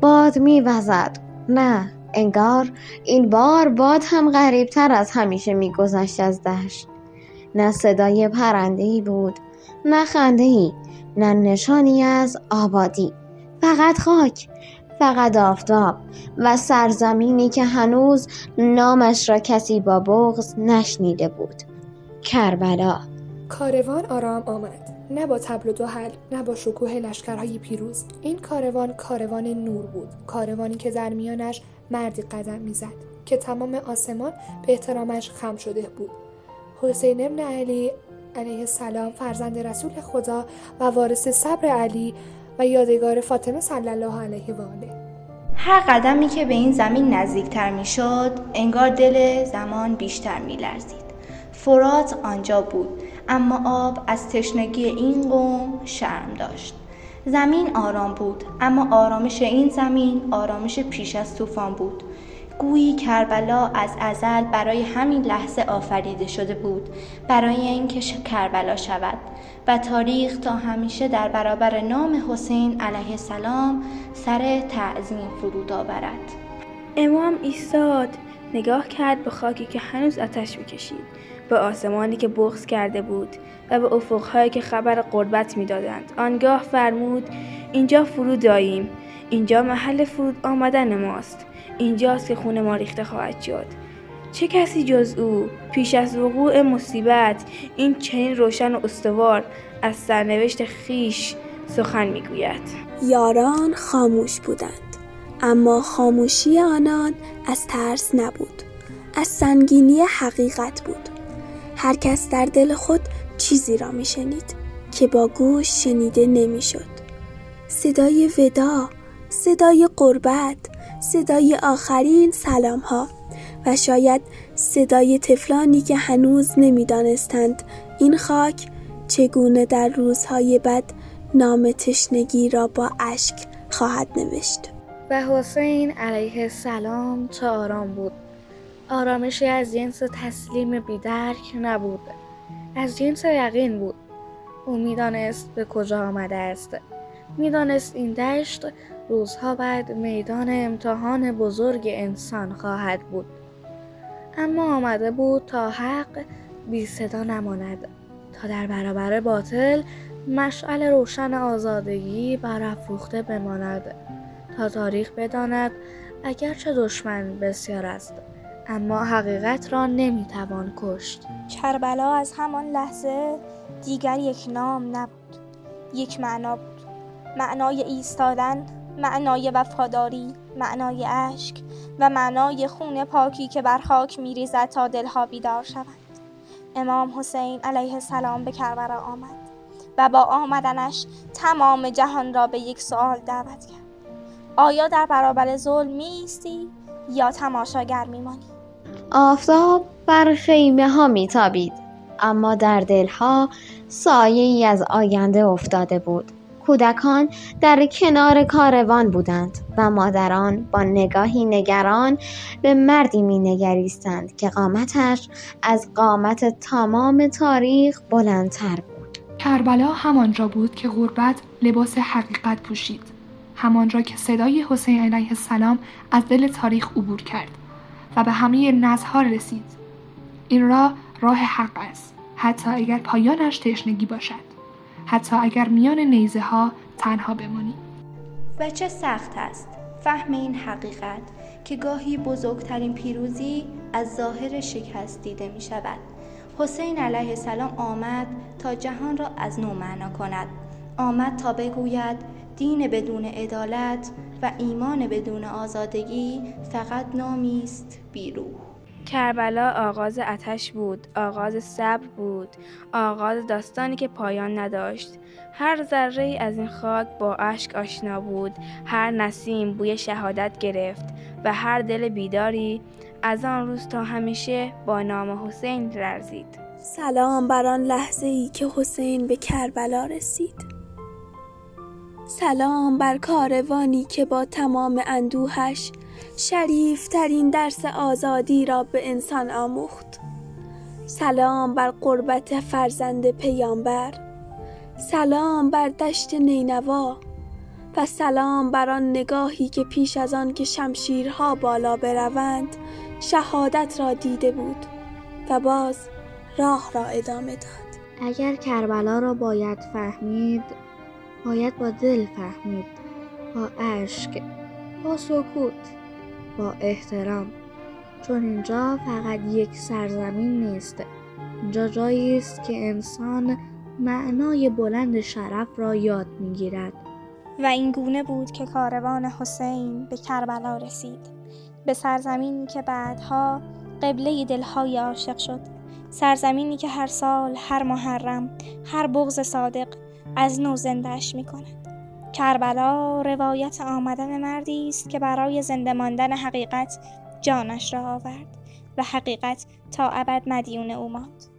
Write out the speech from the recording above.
باد می‌وزد. نه، انگار این بار باد هم غریب‌تر از همیشه می‌گذشت از دشت. نه صدای پرنده‌ای بود، نه خنده‌ای، نه نشانی از آبادی. فقط خاک، فقط آفتاب و سرزمینی که هنوز نامش را کسی با بغض نشنیده بود. کربلا. کاروان آرام آمد، نه با طبل و دهل، نه با شکوه لشکرهای پیروز. این کاروان نور بود، کاروانی که در میانش مردی قدم میزد که تمام آسمان به احترامش خم شده بود. حسین ابن علی علیه السلام، فرزند رسول خدا و وارث صبر علی و یادگار فاطمه صلی الله علیه و آله. هر قدمی که به این زمین نزدیکتر می شد، انگار دل زمان بیشتر می لرزید. فرات آنجا بود، اما آب از تشنگی این قوم شرم داشت. زمین آرام بود، اما آرامش این زمین آرامش پیش از طوفان بود. گویی کربلا از ازل برای همین لحظه آفریده شده بود، برای اینکه کربلا شود و تاریخ تا همیشه در برابر نام حسین علیه السلام سر تعظیم فرود آورد. امام ایستاد، نگاه کرد به خاکی که هنوز آتش می‌کشید، به آسمانی که بغض کرده بود و به افق‌هایی که خبر غربت می‌دادند. آنگاه فرمود: اینجا فرود آییم، اینجا محل فرود آمدن ماست، اینجاست که خون ما ریخته خواهد شد. چه کسی جز او پیش از وقوع مصیبت این چنین روشن و استوار از سرنوشت خیش سخن میگوید؟ یاران خاموش بودند، اما خاموشی آنان از ترس نبود، از سنگینی حقیقت بود. هر کس در دل خود چیزی را میشنید که با گوش شنیده نمیشد. صدای وداع، صدای غربت، صدای آخرین سلام ها و شاید صدای طفلانی که هنوز نمیدانستند این خاک چگونه در روزهای بد نام تشنگی را با اشک خواهد نوشت. و حسین علیه السلام چه آرام بود. آرامشی از جنس تسلیم بی‌درک نبود، از جنس یقین بود. او میدانست به کجا آمده است، میدانست این دشت روزها بعد میدان امتحان بزرگ انسان خواهد بود. اما آمده بود تا حق بی صدا نماند، تا در برابر باطل مشعل روشن آزادگی برافروخته بماند، تا تاریخ بداند اگرچه دشمن بسیار است، اما حقیقت را نمیتوان کشت. کربلا از همان لحظه دیگر یک نام نبود، یک معنا بود. معنای ایستادن، معنای وفاداری، معنای اشک و معنای خون پاکی که بر خاک می‌ریزد تا دلها بیدار شوند. امام حسین علیه السلام به کربلا آمد و با آمدنش تمام جهان را به یک سوال دعوت کرد: آیا در برابر ظلم می‌ایستی یا تماشاگر می‌مانی؟ آفتاب بر خیمه ها میتابید، اما در دلها سایه‌ای از آینده افتاده بود. کودکان در کنار کاروان بودند و مادران با نگاهی نگران به مردی می‌نگریستند که قامتش از قامت تمام تاریخ بلندتر بود. کربلا همانجا بود که غربت لباس حقیقت پوشید، همانجا که صدای حسین علیه السلام از دل تاریخ عبور کرد و به همه نسل‌ها رسید. این راه حق است، حتی اگر پایانش تشنگی باشد، حتی اگر میان نیزه ها تنها بمانی. و چه سخت است فهم این حقیقت که گاهی بزرگترین پیروزی از ظاهر شکست دیده می شود. حسین علیه السلام آمد تا جهان را از نو معنا کند، آمد تا بگوید دین بدون عدالت و ایمان بدون آزادگی فقط نامی است بی روح. کربلا آغاز آتش بود، آغاز صبر بود، آغاز داستانی که پایان نداشت. هر ذره از این خاک با اشک آشنا بود، هر نسیم بوی شهادت گرفت و هر دل بیداری از آن روز تا همیشه با نام حسین لرزید. سلام بر آن لحظه‌ای که حسین به کربلا رسید. سلام بر کاروانی که با تمام اندوهش شریفترین درس آزادی را به انسان آموخت. سلام بر غربت فرزند پیامبر. سلام بر دشت نینوا. و سلام بر آن نگاهی که پیش از آن که شمشیرها بالا بروند شهادت را دیده بود و باز راه را ادامه داد. اگر کربلا را باید فهمید، باید با دل فهمید، با اشک، با سکوت، با احترام. چون اینجا فقط یک سرزمین نیست، اینجا جایی است که انسان معنای بلند شرف را یاد می‌گیرد. و این گونه بود که کاروان حسین به کربلا رسید، به سرزمینی که بعدها قبله دلهای عاشق شد، سرزمینی که هر سال، هر محرم، هر بغض صادق از نو زنده‌اش می‌کند. کربلا روایت آمدن مردی است که برای زنده ماندن حقیقت جانش را آورد و حقیقت تا ابد مدیون او ماند.